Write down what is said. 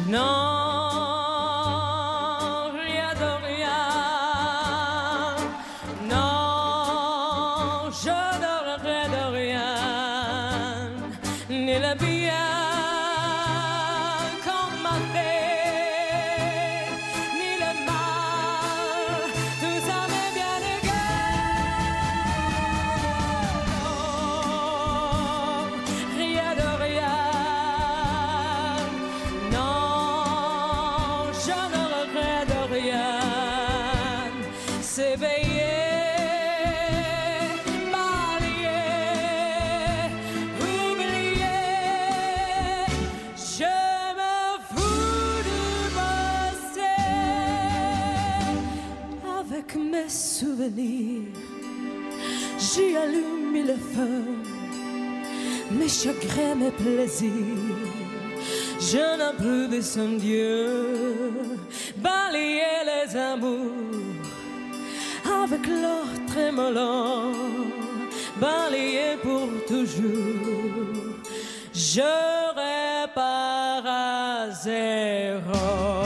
Non, rien de rien. Non, je ne regrette de rien. Ni le bien qu'on m'a fait, ni le mal. Tout ça m'est bien égal. Non, rien de rien. S'éveiller, balayer, oublier, je me fous du passé. Avec mes souvenirs, j'y allume le feu, mes chagrins, mes plaisirs. Je n'ai plus besoin de Dieu, balayer les amours avec leur trémolo, balayer pour toujours. Je répare à zéro.